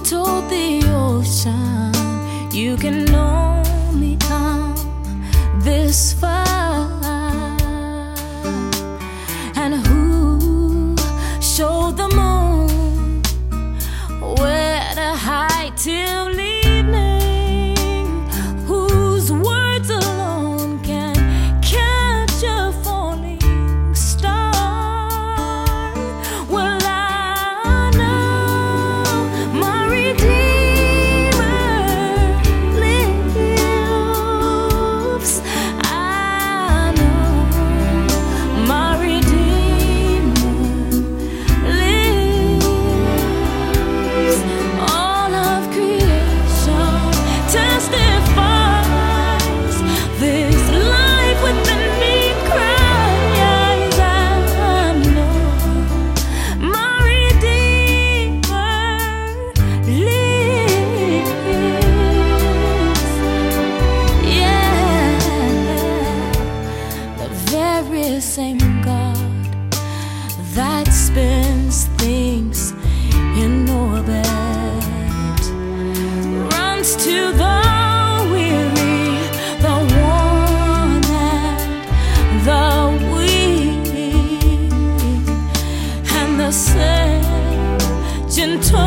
told the ocean you can only come this far? And who showed the moon where to hide till evening? Whose words alone can catch a falling star? Well, I know my Redeemer lives. I know my Redeemer lives. All of creation testifies this life within me cries. I know my Redeemer lives. Yeah, the very same God that spins things in orbit runs to the weary, the worn, and the weak, and the same gentle